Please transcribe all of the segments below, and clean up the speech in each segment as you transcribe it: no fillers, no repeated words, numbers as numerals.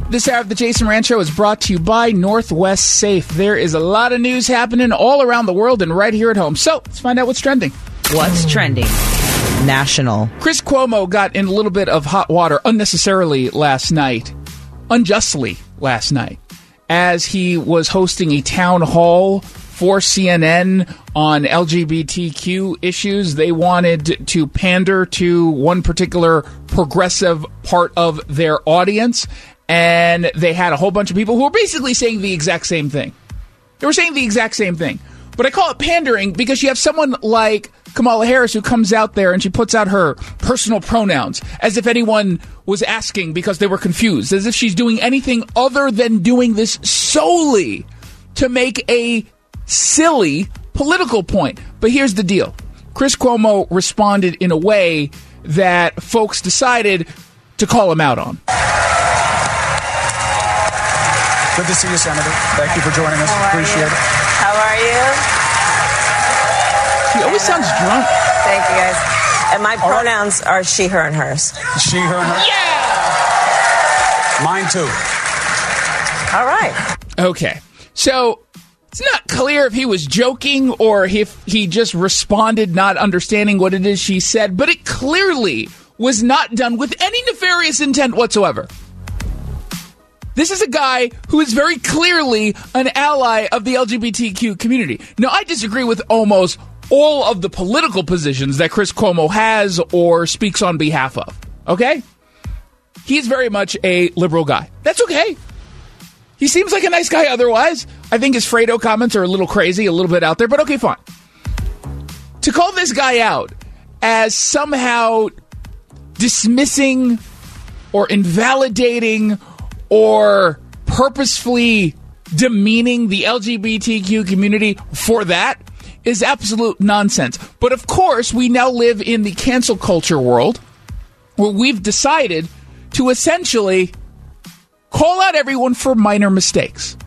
This hour of the Jason Rand Show is brought to you by Northwest Safe. There is a lot of news happening all around the world and right here at home. So let's find out what's trending. What's trending? National. Chris Cuomo got in a little bit of hot water unnecessarily last night, unjustly last night, as he was hosting a town hall for CNN on LGBTQ issues. They wanted to pander to one particular progressive part of their audience, and they had a whole bunch of people who were basically saying the exact same thing. They were saying the exact same thing. But I call it pandering because you have someone like Kamala Harris who comes out there and she puts out her personal pronouns as if anyone was asking because they were confused, as if she's doing anything other than doing this solely to make a silly political point. But here's the deal. Chris Cuomo responded in a way that folks decided to call him out on. Good to see you, Senator. Thank you for joining us. Appreciate it. How are you? She always sounds drunk. Thank you, guys. And my pronouns are she, her, and hers. She, her, and hers? Yeah! Mine, too. All right. Okay. So it's not clear if he was joking or if he just responded not understanding what it is she said, but it clearly was not done with any nefarious intent whatsoever. This is a guy who is very clearly an ally of the LGBTQ community. Now, I disagree with almost all of the political positions that Chris Cuomo has or speaks on behalf of, okay? He's very much a liberal guy. That's okay. He seems like a nice guy otherwise. I think his Fredo comments are a little crazy, a little bit out there, but okay, fine. To call this guy out as somehow dismissing or invalidating or purposefully demeaning the LGBTQ community for that is absolute nonsense. But of course, we now live in the cancel culture world where we've decided to essentially call out everyone for minor mistakes.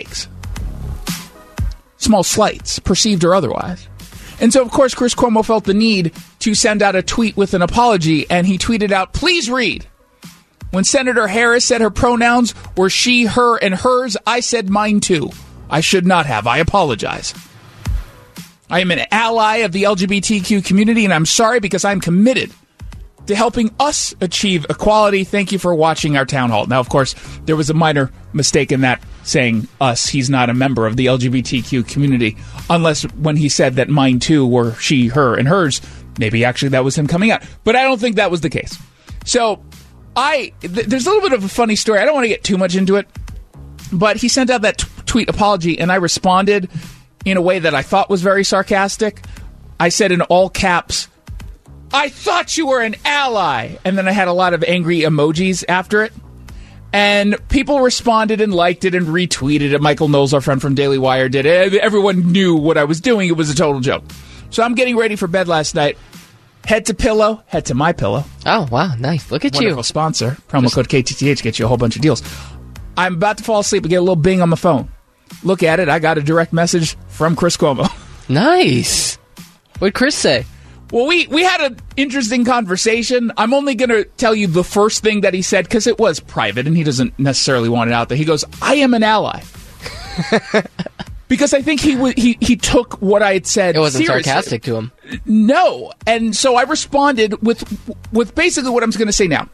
Small slights, perceived or otherwise. And so, of course, Chris Cuomo felt the need to send out a tweet with an apology, and he tweeted out, "Please read. When Senator Harris said her pronouns were she, her, and hers, I said mine too. I should not have. I apologize. I am an ally of the LGBTQ community, and I'm sorry because I'm committed to helping us achieve equality. Thank you for watching our town hall." Now, of course, there was a minor mistake in that, saying us. He's not a member of the LGBTQ community, unless when he said that mine too were she, her, and hers, maybe actually that was him coming out. But I don't think that was the case. So there's a little bit of a funny story. I don't want to get too much into it, but he sent out that tweet apology, and I responded in a way that I thought was very sarcastic. I said in all caps, "I thought you were an ally," and then I had a lot of angry emojis after it. And people responded and liked it and retweeted it. Michael Knowles, our friend from Daily Wire, did it. Everyone knew what I was doing. It was a total joke. So I'm getting ready for bed last night. Head to pillow, head to My Pillow. Oh, wow, nice. Look at Wonderful you. sponsor. Promo code KTTH gets you a whole bunch of deals. I'm about to fall asleep and get a little bing on the phone. Look at it. I got a direct message from Chris Cuomo. Nice. What'd Chris say? Well, we had an interesting conversation. I'm only going to tell you the first thing that he said because it was private and he doesn't necessarily want it out there. He goes, "I am an ally." Because I think he took what I had said. It wasn't seriously. sarcastic to him. No. And so I responded with basically what I'm going to say now.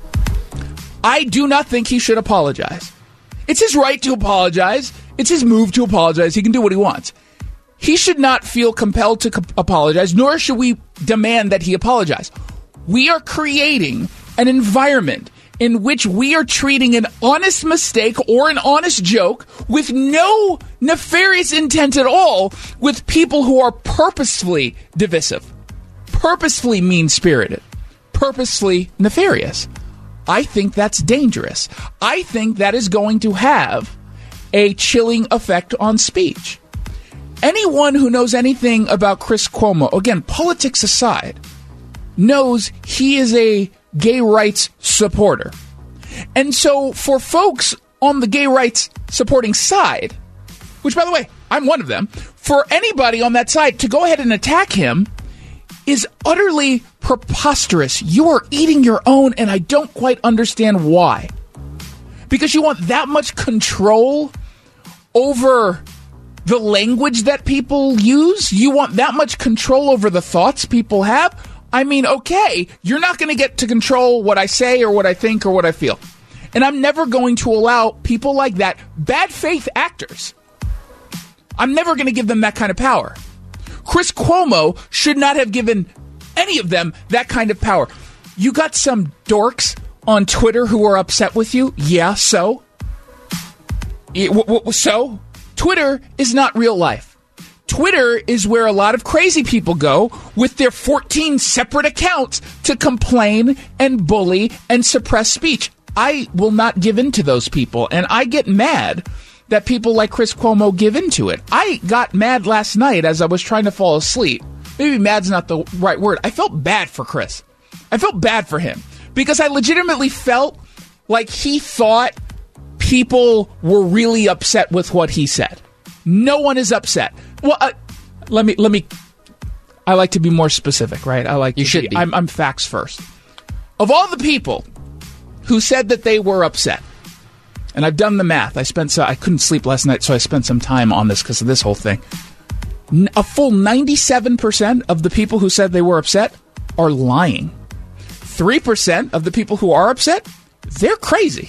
I do not think he should apologize. It's his right to apologize. It's his move to apologize. He can do what he wants. He should not feel compelled to apologize, nor should we demand that he apologize. We are creating an environment in which we are treating an honest mistake or an honest joke with no nefarious intent at all with people who are purposefully divisive, purposefully mean-spirited, purposefully nefarious. I think that's dangerous. I think that is going to have a chilling effect on speech. Anyone who knows anything about Chris Cuomo, again, politics aside, knows he is a gay rights supporter. And so for folks on the gay rights supporting side, which, by the way, I'm one of them, for anybody on that side to go ahead and attack him is utterly preposterous. You are eating your own, and I don't quite understand why. Because you want that much control over the language that people use? You want that much control over the thoughts people have? I mean, okay, you're not going to get to control what I say or what I think or what I feel. And I'm never going to allow people like that, bad faith actors, I'm never going to give them that kind of power. Chris Cuomo should not have given any of them that kind of power. You got some dorks on Twitter who are upset with you? Yeah, so? So? Twitter is not real life. Twitter is where a lot of crazy people go with their 14 separate accounts to complain and bully and suppress speech. I will not give in to those people, and I get mad that people like Chris Cuomo give into it. I got mad last night as I was trying to fall asleep. Maybe mad's not the right word. I felt bad for Chris. I felt bad for him because I legitimately felt like he thought people were really upset with what he said. No one is upset. Well, let me. I like to be more specific, right? You should be. I'm facts first. Of all the people who said that they were upset, and I've done the math. I couldn't sleep last night, so I spent some time on this because of this whole thing. A full 97% of the people who said they were upset are lying. 3% of the people who are upset, they're crazy.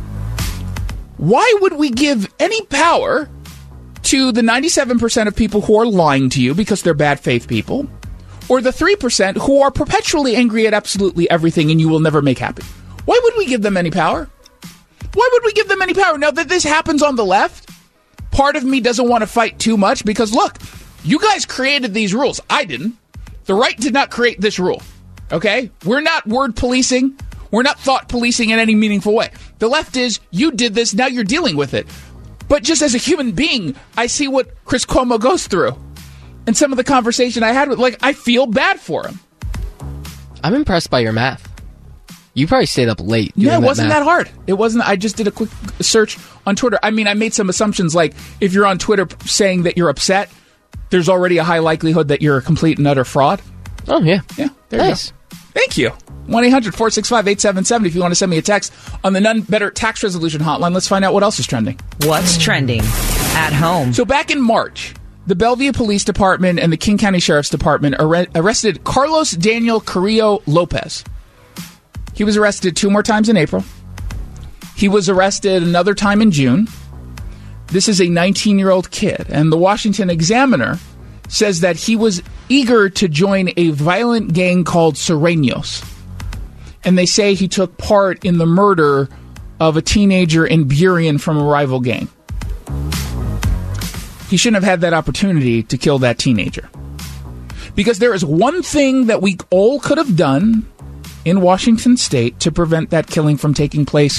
Why would we give any power to the 97% of people who are lying to you because they're bad faith people, or the 3% who are perpetually angry at absolutely everything and you will never make happy? Why would we give them any power? Why would we give them any power? Now that this happens on the left, part of me doesn't want to fight too much because, look, you guys created these rules. I didn't. The right did not create this rule, okay? We're not word policing. We're not thought policing in any meaningful way. The left is, you did this, now you're dealing with it. But just as a human being, I see what Chris Cuomo goes through. And some of the conversation I had with, I feel bad for him. I'm impressed by your math. You probably stayed up late doing Yeah, it wasn't math. that hard. It wasn't. I just did a quick search on Twitter. I mean, I made some assumptions like if you're on Twitter saying that you're upset, there's already a high likelihood that you're a complete and utter fraud. Oh, yeah. Yeah, there nice. you go. Thank you. 1-800-465-8770 if you want to send me a text on the None Better Tax Resolution Hotline. Let's find out what else is trending. What's trending at home? So back in March, the Bellevue Police Department and the King County Sheriff's Department arrested Carlos Daniel Carrillo Lopez. He was arrested 2 more times in April. He was arrested another time in June. This is a 19-year-old kid, and the Washington Examiner says that he was eager to join a violent gang called Sureños. And they say he took part in the murder of a teenager in Burien from a rival gang. He shouldn't have had that opportunity to kill that teenager. Because there is one thing that we all could have done in Washington State to prevent that killing from taking place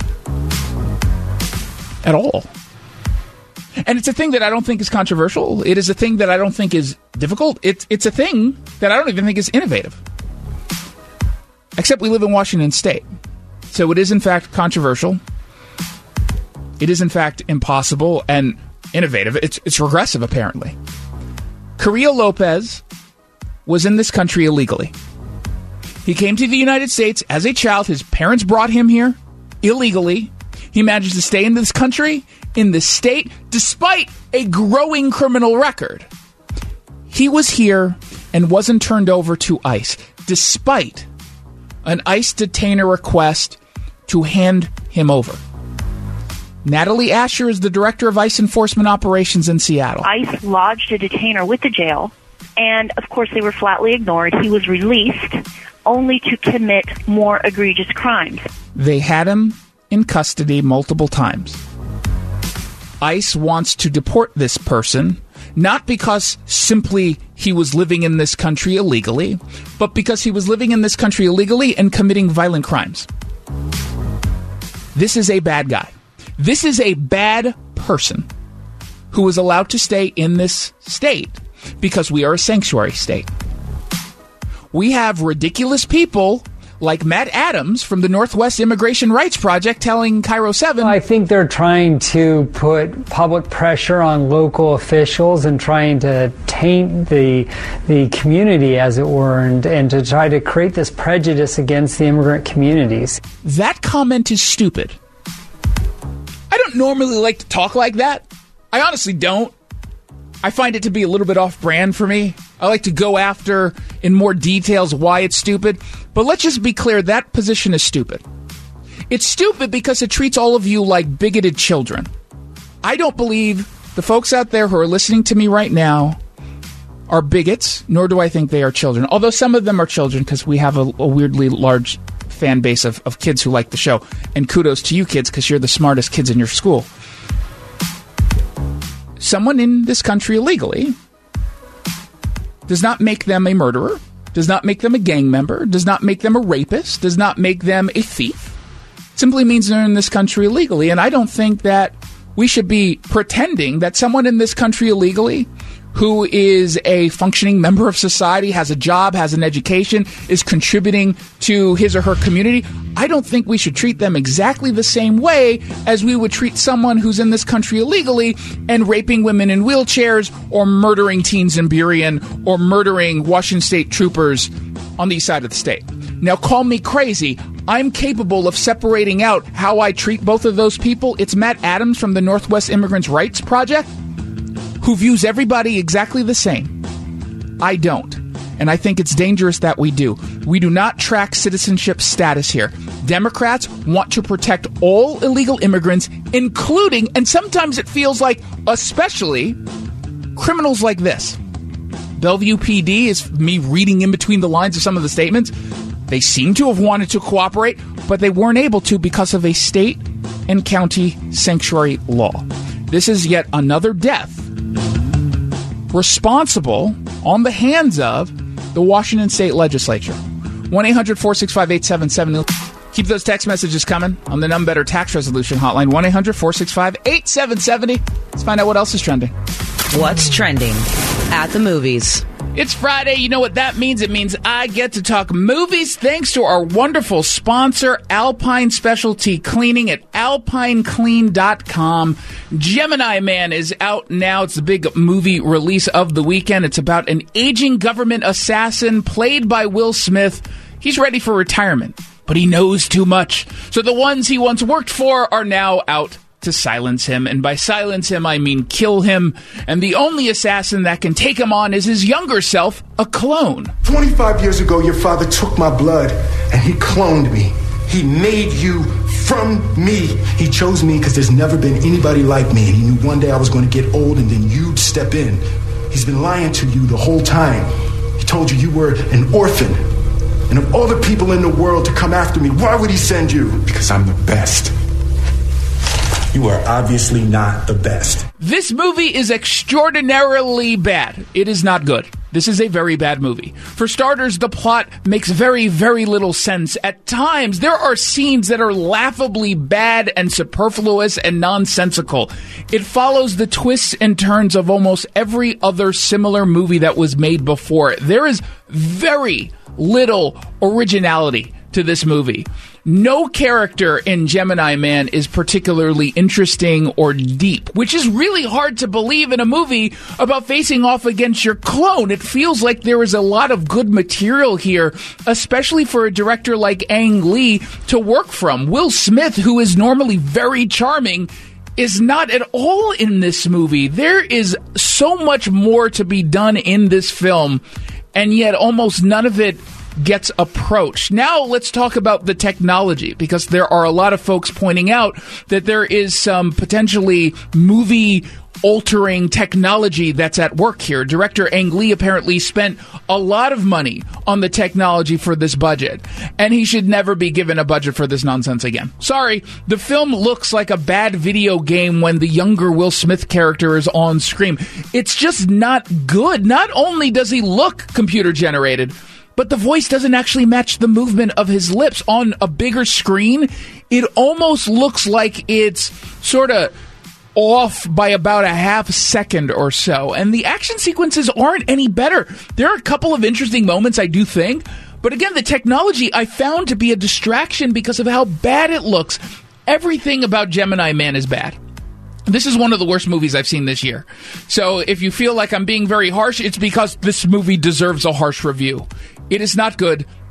at all. And it's a thing that I don't think is controversial. It is a thing that I don't think is difficult. It's a thing that I don't even think is innovative. Except we live in Washington State. So it is, in fact, controversial. It is, in fact, impossible and innovative. It's regressive, apparently. Carrillo Lopez was in this country illegally. He came to the United States as a child. His parents brought him here illegally. He managed to stay in this country, in this state, despite a growing criminal record. He was here and wasn't turned over to ICE, despite an ICE detainer request to hand him over. Natalie Asher is the director of ICE Enforcement Operations in Seattle. ICE lodged a detainer with the jail, and of course they were flatly ignored. He was released only to commit more egregious crimes. They had him in custody multiple times. ICE wants to deport this person, not because simply he was living in this country illegally, but because he was living in this country illegally and committing violent crimes. This is a bad guy. This is a bad person who was allowed to stay in this state because we are a sanctuary state. We have ridiculous people like Matt Adams from the Northwest Immigration Rights Project telling Cairo 7. I think they're trying to put public pressure on local officials and trying to taint the community, as it were, and to try to create this prejudice against the immigrant communities. That comment is stupid. don't normally like to talk like that. I honestly don't. I find it to be a little bit off-brand for me. I like to go after in more details why it's stupid. But let's just be clear, that position is stupid. It's stupid because it treats all of you like bigoted children. I don't believe the folks out there who are listening to me right now are bigots, nor do I think they are children. Although some of them are children because we have a weirdly large fan base of kids who like the show. And kudos to you kids because you're the smartest kids in your school. Someone in this country illegally does not make them a murderer, does not make them a gang member, does not make them a rapist, does not make them a thief. Simply means they're in this country illegally. And I don't think that we should be pretending that someone in this country illegally who is a functioning member of society, has a job, has an education, is contributing to his or her community. I don't think we should treat them exactly the same way as we would treat someone who's in this country illegally and raping women in wheelchairs or murdering teens in Burien or murdering Washington State troopers on the east side of the state. Now, call me crazy. I'm capable of separating out how I treat both of those people. It's Matt Adams from the Northwest Immigrants' Rights Project who views everybody exactly the same. I don't. And I think it's dangerous that we do. We do not track citizenship status here. Democrats want to protect all illegal immigrants, including, and sometimes it feels like especially, criminals like this. Bellevue PD is me reading in between the lines of some of the statements. They seem to have wanted to cooperate, but they weren't able to because of a state and county sanctuary law. This is yet another death responsible on the hands of the Washington State Legislature. 1-800-465-8770. Keep those text messages coming on the Numb Better Tax Resolution Hotline. 1-800-465-8770. Let's find out what else is trending. What's trending at the movies? It's Friday. You know what that means? It means I get to talk movies thanks to our wonderful sponsor, Alpine Specialty Cleaning at alpineclean.com. Gemini Man is out now. It's the big movie release of the weekend. It's about an aging government assassin played by Will Smith. He's ready for retirement, but he knows too much. So the ones he once worked for are now out to silence him, and by silence him I mean kill him, and the only assassin that can take him on is his younger self, a clone. 25 years ago your father took my blood and he cloned me. He made you from me. He chose me because there's never been anybody like me, and he knew one day I was going to get old and then you'd step in. He's been lying to you the whole time. He told you were an orphan, and of all the people in the world to come after me, why would he send you? Because I'm the best. You are obviously not the best. This movie is extraordinarily bad. It is not good. This is a very bad movie. For starters, the plot makes very, very little sense. At times, there are scenes that are laughably bad and superfluous and nonsensical. It follows the twists and turns of almost every other similar movie that was made before. There is very little originality to this movie. No character in Gemini Man is particularly interesting or deep, which is really hard to believe in a movie about facing off against your clone. It feels like there is a lot of good material here, especially for a director like Ang Lee to work from. Will Smith, who is normally very charming, is not at all in this movie. There is so much more to be done in this film, and yet almost none of it gets approached. Now let's talk about the technology, because there are a lot of folks pointing out that there is some potentially movie-altering technology that's at work here. Director Ang Lee apparently spent a lot of money on the technology for this budget, and he should never be given a budget for this nonsense again. Sorry, the film looks like a bad video game when the younger Will Smith character is on screen. It's just not good. Not only does he look computer-generated, but the voice doesn't actually match the movement of his lips. On a bigger screen, it almost looks like it's sort of off by about a half second or so. And the action sequences aren't any better. There are a couple of interesting moments, I do think. But again, the technology I found to be a distraction because of how bad it looks. Everything about Gemini Man is bad. This is one of the worst movies I've seen this year. So if you feel like I'm being very harsh, it's because this movie deserves a harsh review. It is not good.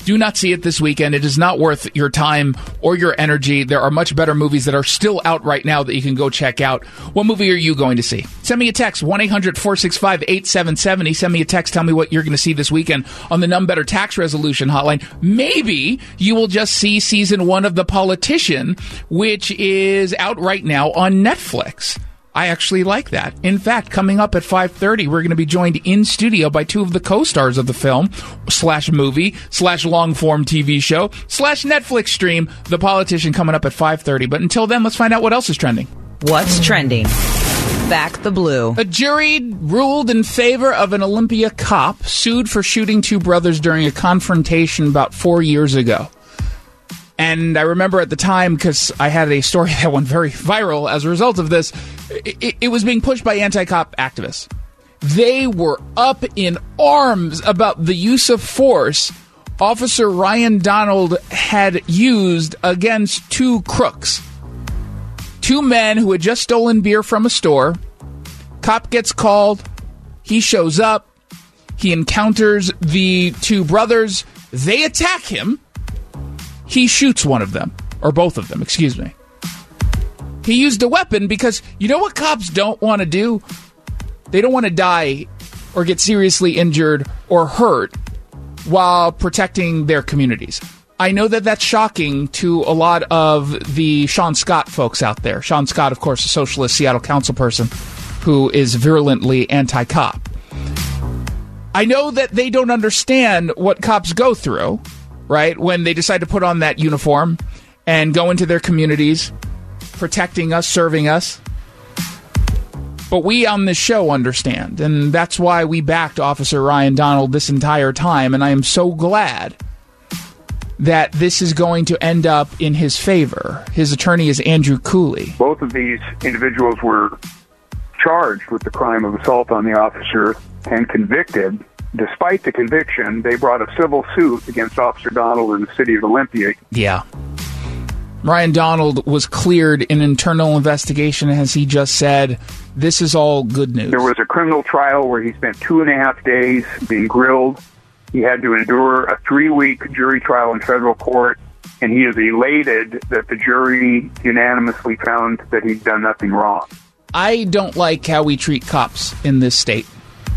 Do not see it this weekend. It is not worth your time or your energy. There are much better movies that are still out right now that you can go check out. What movie are you going to see? Send me a text, 1-800-465-8770. Send me a text. Tell me what you're going to see this weekend on the None Better Tax Resolution Hotline. Maybe you will just see season 1 of The Politician, which is out right now on Netflix. I actually like that. In fact, coming up at 5:30, we're going to be joined in studio by 2 of the co-stars of the film / movie / long-form TV show / Netflix stream, The Politician, coming up at 5:30. But until then, let's find out what else is trending. What's trending? Back the Blue. A jury ruled in favor of an Olympia cop sued for shooting 2 brothers during a confrontation about 4 years ago. And I remember at the time, because I had a story that went very viral as a result of this, it was being pushed by anti-cop activists. They were up in arms about the use of force Officer Ryan Donald had used against 2 crooks. 2 men who had just stolen beer from a store. Cop gets called. He shows up. He encounters the 2 brothers. They attack him. He shoots one of them, or both of them, excuse me. He used a weapon because you know what cops don't want to do? They don't want to die or get seriously injured or hurt while protecting their communities. I know that that's shocking to a lot of the Sean Scott folks out there. Sean Scott, of course, a socialist Seattle council person who is virulently anti-cop. I know that they don't understand what cops go through, right, when they decide to put on that uniform and go into their communities, protecting us, serving us. But we on this show understand, and that's why we backed Officer Ryan Donald this entire time, and I am so glad that this is going to end up in his favor. His attorney is Andrew Cooley. Both of these individuals were charged with the crime of assault on the officer and convicted. Despite the conviction, they brought a civil suit against Officer Donald in the city of Olympia. Yeah. Ryan Donald was cleared in an internal investigation, as he just said. This is all good news. There was a criminal trial where he spent 2.5 days being grilled. He had to endure a 3-week jury trial in federal court, and he is elated that the jury unanimously found that he'd done nothing wrong. I don't like how we treat cops in this state.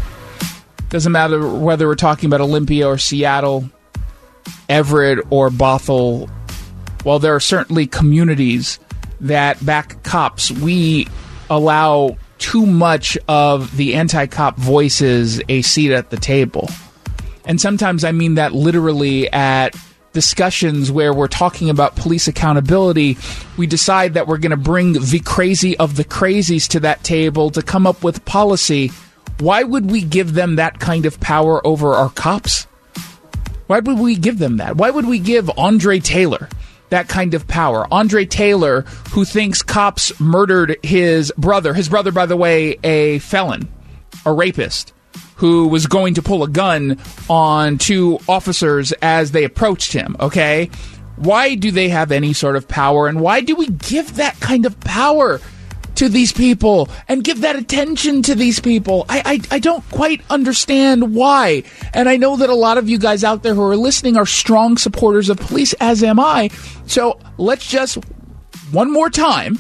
Doesn't matter whether we're talking about Olympia or Seattle, Everett or Bothell. While there are certainly communities that back cops, we allow too much of the anti-cop voices a seat at the table. And sometimes I mean that literally at discussions where we're talking about police accountability. We decide that we're going to bring the crazy of the crazies to that table to come up with policy. Why would we give them that kind of power over our cops? Why would we give them that? Why would we give Andre Taylor that kind of power? Andre Taylor, who thinks cops murdered his brother, by the way, a felon, a rapist, who was going to pull a gun on 2 officers as they approached him, okay? Why do they have any sort of power, and why do we give that kind of power to these people and give that attention to these people? I don't quite understand why. And I know that a lot of you guys out there who are listening are strong supporters of police, as am I. So let's just, one more time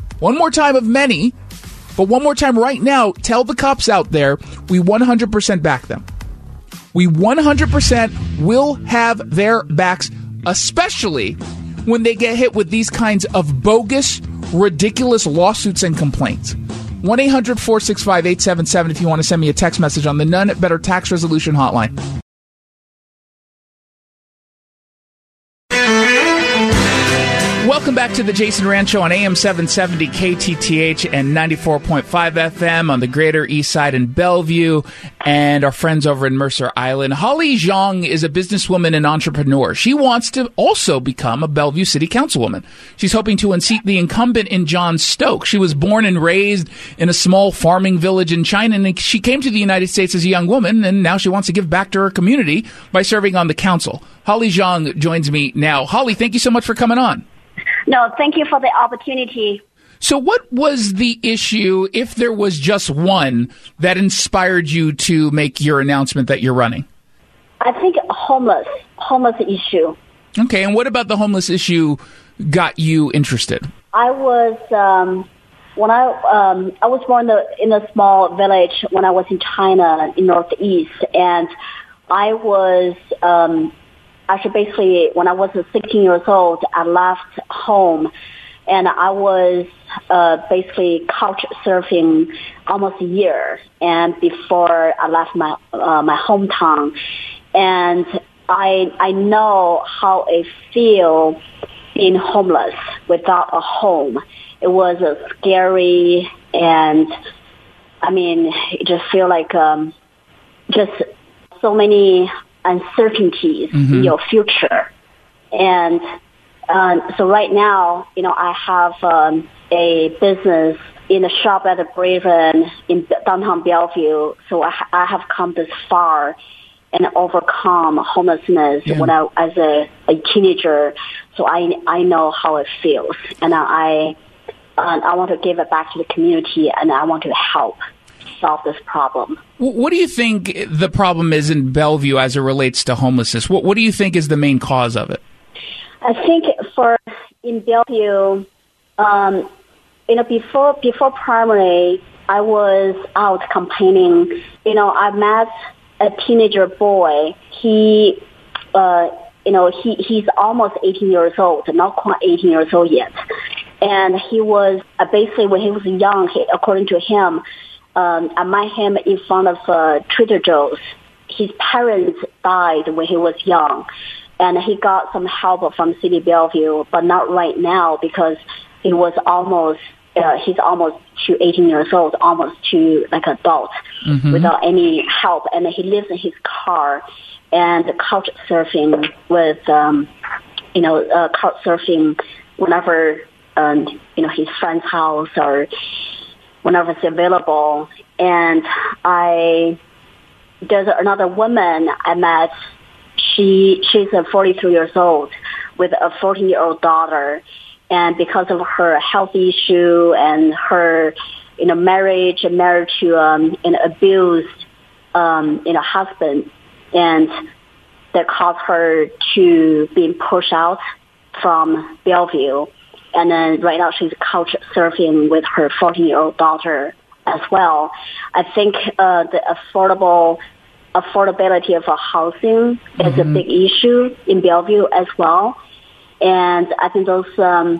of many, but one more time right now, tell the cops out there, we 100% back them. We 100% will have their backs, especially when they get hit with these kinds of bogus, ridiculous lawsuits and complaints. 1-800-465-8770 if you want to send me a text message on the None Better Tax Resolution Hotline. Welcome back to the Jason Rand Show on AM 770 KTTH and 94.5 FM on the Greater East Side in Bellevue, and our friends over in Mercer Island. Holly Zhang is a businesswoman and entrepreneur. She wants to also become a Bellevue City Councilwoman. She's hoping to unseat the incumbent in John Stokes. She was born and raised in a small farming village in China, and she came to the United States as a young woman, and now she wants to give back to her community by serving on the council. Holly Zhang joins me now. Holly, thank you so much for coming on. No, thank you for the opportunity. So what was the issue, if there was just one, that inspired you to make your announcement that you're running? I think homeless homeless issue. Okay, and what about the homeless issue got you interested? I was when I was born in a small village when I was in China in Northeast, and I was actually basically when I was 16 years old, I left home, and I was basically couch surfing almost a year, and before I left my hometown, and I know how it feels being homeless without a home. It was scary, and I mean, it just feel like just so many uncertainties in your future. And so right now, I have a business in a shop at the Braven in downtown Bellevue. So I have come this far and overcome homelessness when I as a teenager. So I know how it feels, and I want to give it back to the community, and I want to help solve this problem. What do you think the problem is in Bellevue as it relates to homelessness? What do you think is the main cause of it? I think in Bellevue, before primary, I was out campaigning. I met a teenager boy. He's almost 18 years old, not quite 18 years old yet. And he was basically when he was young, according to him, I met him in front of Trader Joe's. His parents died when he was young, and he got some help from City Bellevue, but not right now because he was he's almost to 18 years old, almost to like adult, without any help, and he lives in his car and couch surfing with, couch surfing whenever, his friend's house or whenever it's available. And there's another woman I met. She's 43 years old with a 14-year-old daughter. And because of her health issue and her, marriage to an abused, husband, and that caused her to being pushed out from Bellevue. And then right now she's couch surfing with her 14-year-old daughter as well. I think the affordability of housing is a big issue in Bellevue as well. And I think those are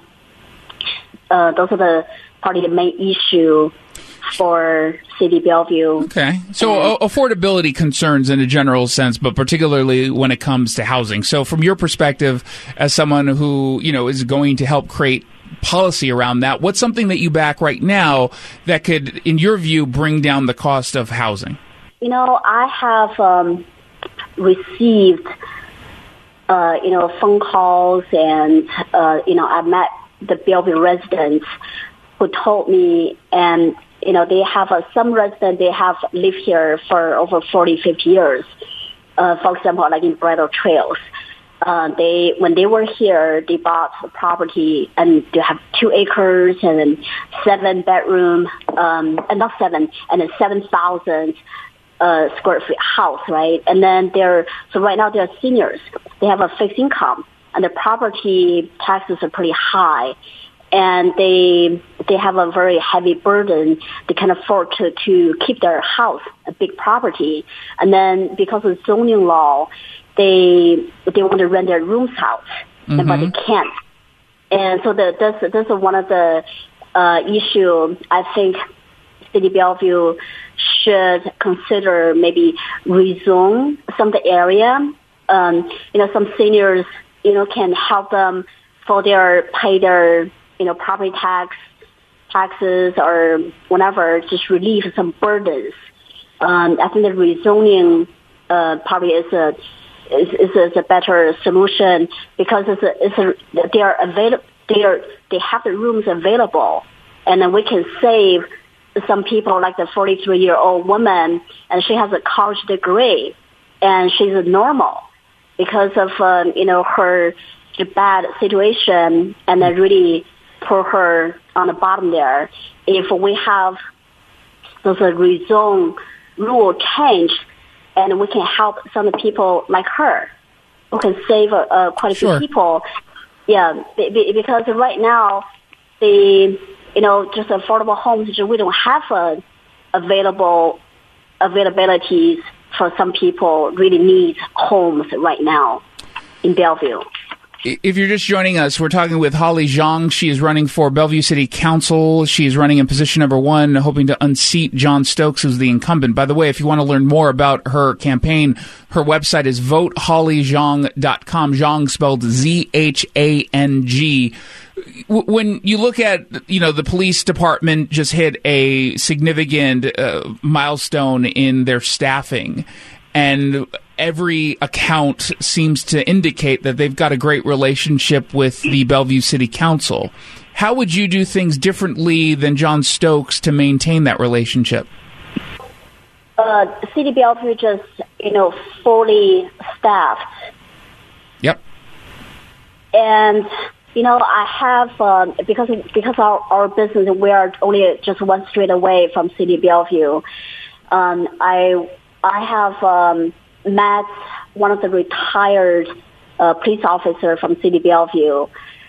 probably the main issue for City Bellevue. Okay. So affordability concerns in a general sense, but particularly when it comes to housing. So from your perspective, as someone who, is going to help create policy around that, what's something that you back right now that could, in your view, bring down the cost of housing? I have received phone calls, and I met the Bellevue residents who told me, and they have some residents, they have lived here for over 40, 50 years. For example, like in Bridle Trails, when they were here, they bought a property, and they have 2 acres and 7-bedroom, and not 7, and a 7,000 square feet house, right? And then so right now they're seniors. They have a fixed income, and the property taxes are pretty high, and they have a very heavy burden. They can afford to keep their house, a big property, and then because of zoning law, they want to rent their rooms out, but they can't. And so that's one of the issue. I think City Bellevue should consider maybe rezone some of the area. Some seniors, can help them pay their, property taxes or whatever, just relieve some burdens. I think the rezoning probably is a better solution because they have the rooms available, and then we can save some people, like the 43-year-old woman, and she has a college degree, and she's normal because of her bad situation, and then really put her on the bottom there. If we have those rezone rule changed, and we can help some people like her, who can save quite a few people. Yeah, because right now just affordable homes, we don't have availabilities for some people really need homes right now in Bellevue. If you're just joining us, we're talking with Holly Zhang. She is running for Bellevue City Council. She is running in position number 1, hoping to unseat John Stokes, who's the incumbent. By the way, if you want to learn more about her campaign, her website is votehollyzhang.com. Zhang spelled Z-H-A-N-G. When you look at, the police department just hit a significant milestone in their staffing, and every account seems to indicate that they've got a great relationship with the Bellevue City Council. How would you do things differently than John Stokes to maintain that relationship? City Bellevue just, fully staffed. Yep. And, I have, because our business, we are only just one street away from City Bellevue. I have met one of the retired police officers from City Bellevue.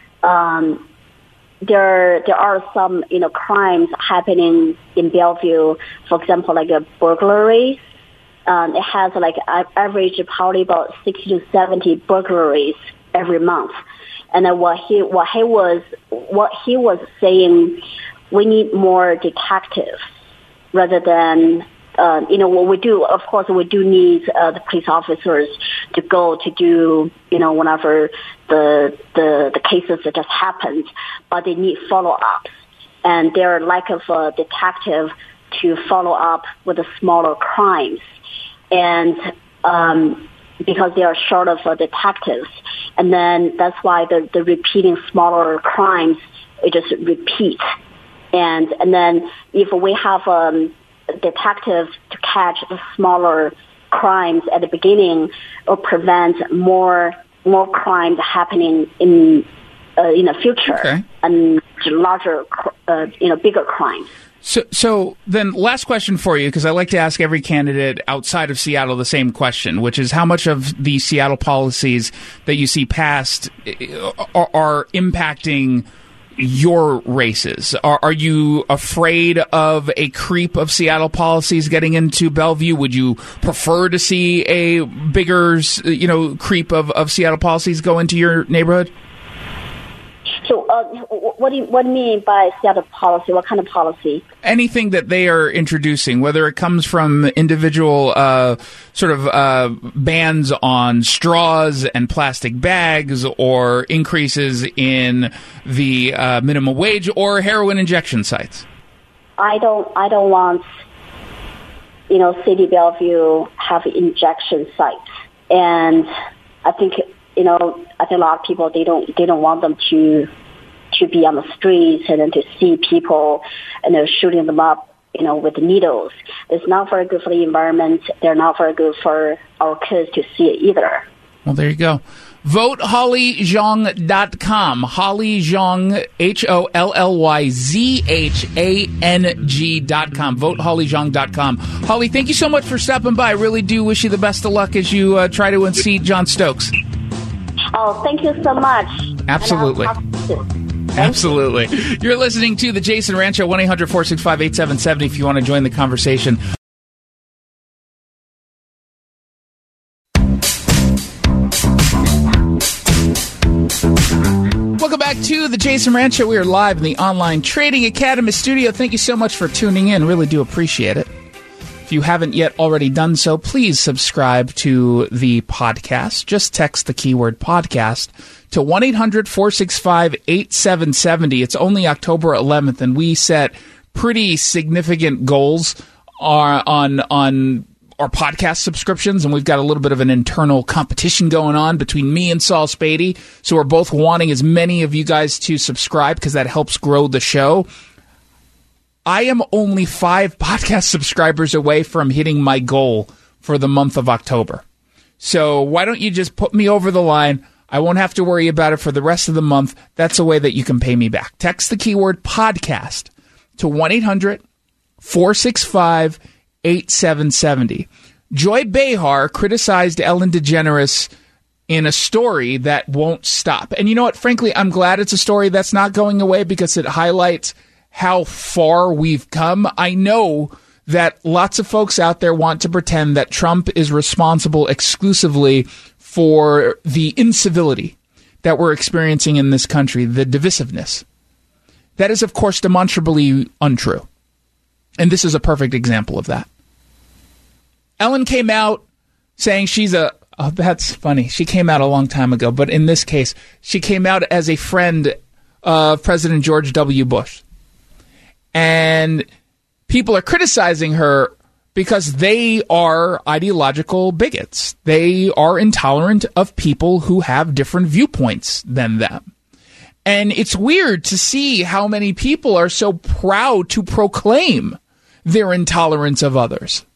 There are some crimes happening in Bellevue. For example, like a burglary. It has average probably about 60 to 70 burglaries every month. And then what he was saying, we need more detectives rather than. What we do, of course, we do need the police officers to go to do, whenever the cases that just happened, but they need follow-ups. And their lack of a detective to follow up with the smaller crimes. And because they are short of detectives. And then that's why the repeating smaller crimes, it just repeats. And then if we have detectives to catch the smaller crimes at the beginning, or prevent more crimes happening in the future, and larger, bigger crimes. So then, last question for you, because I like to ask every candidate outside of Seattle the same question, which is how much of the Seattle policies that you see passed are impacting your races? Are you afraid of a creep of Seattle policies getting into Bellevue? Would you prefer to see a bigger, creep of Seattle policies go into your neighborhood? So, what do you mean by Seattle policy? What kind of policy? Anything that they are introducing, whether it comes from individual bans on straws and plastic bags, or increases in the minimum wage, or heroin injection sites. I don't want, City Bellevue have injection sites, and I think a lot of people they don't want them to be on the streets and then to see people and they're shooting them up, with needles. It's not very good for the environment. They're not very good for our kids to see it either. Well, there you go. VoteHollyZhang.com. Holly Zhang, HOLLYZHANG.com. VoteHollyZhang.com. Holly, thank you so much for stopping by. I really do wish you the best of luck as you try to unseat John Stokes. Oh, thank you so much. Absolutely. Absolutely. You're listening to The Jason Rant Show, 1-800-465-8770 if you want to join the conversation. Welcome back to The Jason Rant Show. We are live in the Online Trading Academy studio. Thank you so much for tuning in. Really do appreciate it. If you haven't yet already done so, please subscribe to the podcast. Just text the keyword podcast to 1-800-465-8770. It's only October 11th, and we set pretty significant goals on our podcast subscriptions, and we've got a little bit of an internal competition going on between me and Saul Spady. So we're both wanting as many of you guys to subscribe because that helps grow the show. I am only 5 podcast subscribers away from hitting my goal for the month of October. So why don't you just put me over the line? I won't have to worry about it for the rest of the month. That's a way that you can pay me back. Text the keyword podcast to 1-800-465-8770. Joy Behar criticized Ellen DeGeneres in a story that won't stop. And you know what? Frankly, I'm glad it's a story that's not going away because it highlights how far we've come. I know that lots of folks out there want to pretend that Trump is responsible exclusively for the incivility that we're experiencing in this country, the divisiveness. That is, of course, demonstrably untrue. And this is a perfect example of that. Ellen came out saying she's a... Oh, that's funny. She came out a long time ago, but in this case, she came out as a friend of President George W. Bush. And people are criticizing her because they are ideological bigots. They are intolerant of people who have different viewpoints than them. And it's weird to see how many people are so proud to proclaim their intolerance of others.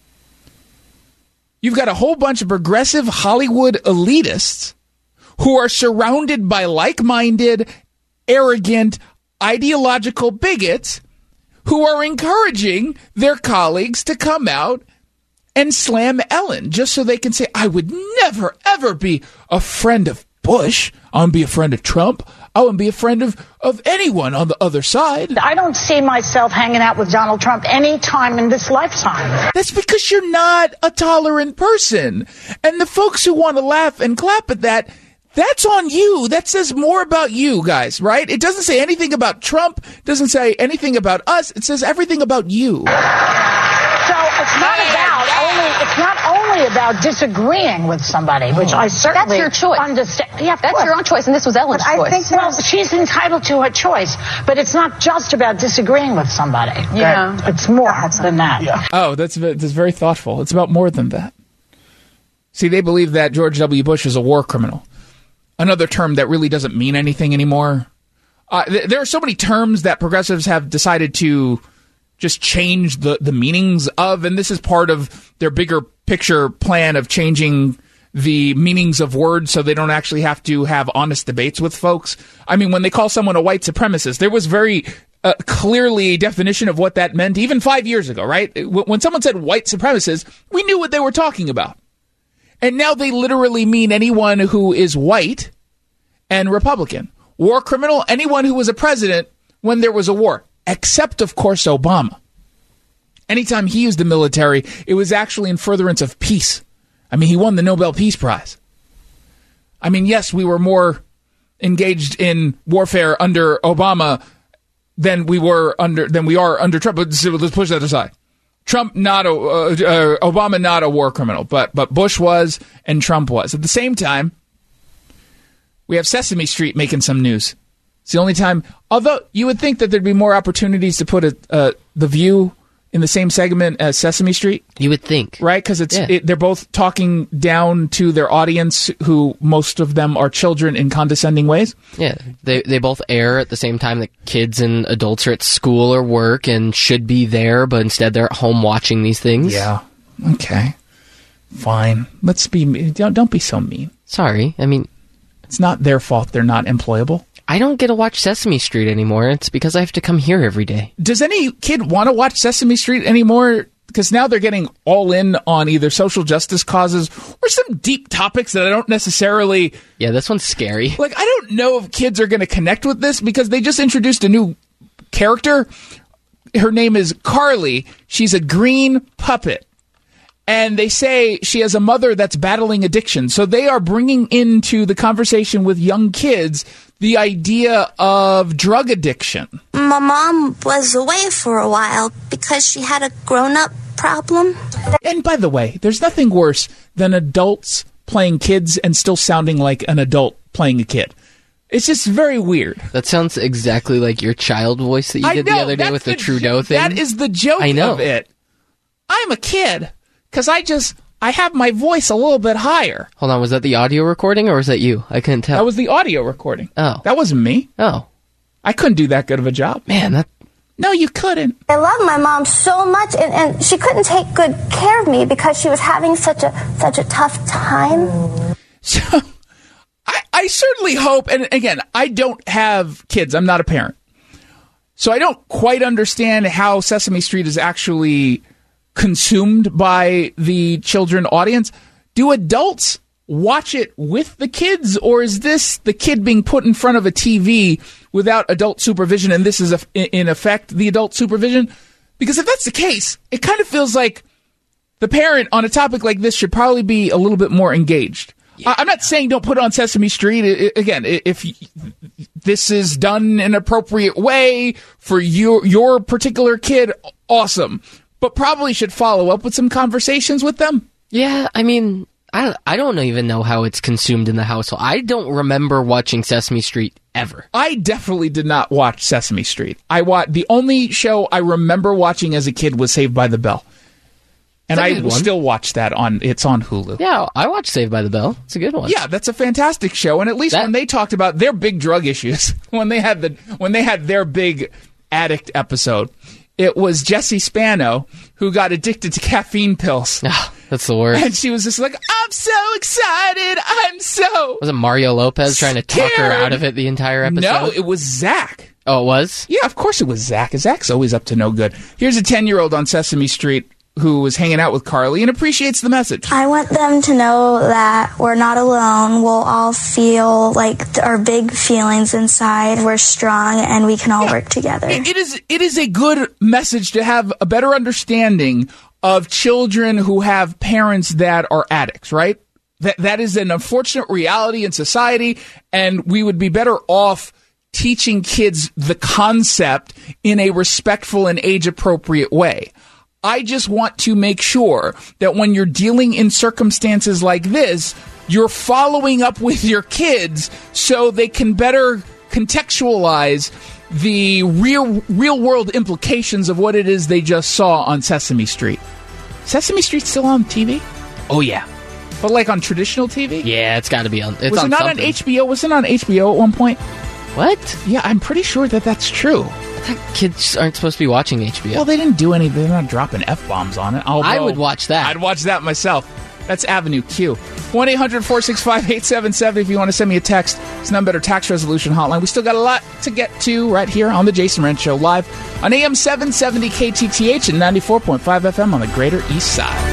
You've got a whole bunch of progressive Hollywood elitists who are surrounded by like-minded, arrogant, ideological bigots who are encouraging their colleagues to come out and slam Ellen just so they can say, I would never, ever be a friend of Bush. I wouldn't be a friend of Trump. I wouldn't be a friend of anyone on the other side. I don't see myself hanging out with Donald Trump any time in this lifetime. That's because you're not a tolerant person. And the folks who want to laugh and clap at that, that's on you. That says more about you guys, right? It doesn't say anything about Trump. It doesn't say anything about us. It says everything about you. So it's not only about disagreeing with somebody, which I certainly that's your choice. Understand. Yeah, that's your own choice, and this was Ellen's choice. I think well, she's entitled to her choice, but it's not just about disagreeing with somebody. Yeah, it's more than that. Yeah. Oh, that's very thoughtful. It's about more than that. See, they believe that George W. Bush is a war criminal, another term that really doesn't mean anything anymore. There are so many terms that progressives have decided to just change the meanings of, and this is part of their bigger picture plan of changing the meanings of words so they don't actually have to have honest debates with folks. I mean, when they call someone a white supremacist, there was very clearly a definition of what that meant even 5 years ago, right? When someone said white supremacist, we knew what they were talking about. And now they literally mean anyone who is white and Republican. War criminal, anyone who was a president when there was a war. Except, of course, Obama. Anytime he used the military, it was actually in furtherance of peace. I mean, he won the Nobel Peace Prize. I mean, yes, we were more engaged in warfare under Obama than we are under Trump. But let's push that aside. Trump not Obama not a war criminal, but Bush was and Trump was. At the same time, we have Sesame Street making some news. It's the only time, although you would think that there'd be more opportunities to put The View in the same segment as Sesame Street. You would think. Right? Because they're both talking down to their audience, who most of them are children, in condescending ways. Yeah, they both air at the same time that kids and adults are at school or work and should be there, but instead they're at home watching these things. Yeah. Okay. Fine. Don't be so mean. Sorry. I mean, it's not their fault they're not employable. I don't get to watch Sesame Street anymore. It's because I have to come here every day. Does any kid want to watch Sesame Street anymore? Because now they're getting all in on either social justice causes or some deep topics that I don't necessarily... Yeah, this one's scary. Like, I don't know if kids are going to connect with this because they just introduced a new character. Her name is Carly. She's a green puppet. And they say she has a mother that's battling addiction. So they are bringing into the conversation with young kids the idea of drug addiction. My mom was away for a while because she had a grown-up problem. And by the way, there's nothing worse than adults playing kids and still sounding like an adult playing a kid. It's just very weird. That sounds exactly like your child voice that you did the other day with the Trudeau thing. That is the joke of it. I'm a kid. Because I have my voice a little bit higher. Hold on, was that the audio recording or was that you? I couldn't tell. That was the audio recording. Oh. That wasn't me. Oh. I couldn't do that good of a job. Man, No, you couldn't. I love my mom so much, and she couldn't take good care of me because she was having such a tough time. So, I certainly hope, and again, I don't have kids. I'm not a parent. So I don't quite understand how Sesame Street is actually consumed by the children audience. Do adults watch it with the kids, or is this the kid being put in front of a TV without adult supervision, and this is, in effect, the adult supervision? Because if that's the case, it kind of feels like the parent on a topic like this should probably be a little bit more engaged. Yeah. I'm not saying don't put on Sesame Street. Again, if this is done in an appropriate way for your particular kid, awesome. But probably should follow up with some conversations with them. Yeah, I mean, I don't even know how it's consumed in the household. I don't remember watching Sesame Street ever. I definitely did not watch Sesame Street. The only show I remember watching as a kid was Saved by the Bell. And I still watch that it's on Hulu. Yeah, I watched Saved by the Bell. It's a good one. Yeah, that's a fantastic show. And at least when they talked about their big drug issues, when they had their big addict episode, it was Jessie Spano who got addicted to caffeine pills. Oh, that's the worst. And she was just like, I'm so excited. Was it Mario Lopez trying to talk her out of it the entire episode? No, it was Zach. Oh, it was? Yeah, of course it was Zach. Zach's always up to no good. Here's a 10-year-old on Sesame Street who was hanging out with Carly and appreciates the message. I want them to know that we're not alone. We'll all feel like our big feelings inside. We're strong and we can all work together. It is a good message to have a better understanding of children who have parents that are addicts, right? That is an unfortunate reality in society, and we would be better off teaching kids the concept in a respectful and age-appropriate way. I just want to make sure that when you're dealing in circumstances like this, you're following up with your kids so they can better contextualize the real world implications of what it is they just saw on Sesame Street. Sesame Street's still on TV? Oh, yeah. But like on traditional TV? Yeah, it's got to be on. It's was on it not something. on HBO? Was it on HBO at one point? What? Yeah, I'm pretty sure that's true. I thought kids aren't supposed to be watching HBO. Well, they didn't do anything. They're not dropping F-bombs on it. I would watch that. I'd watch that myself. That's Avenue Q. 1-800-465-877 if you want to send me a text. It's none better tax resolution hotline. We still got a lot to get to right here on the Jason Wrench Show, live on AM 770 KTTH and 94.5 FM on the Greater East Side.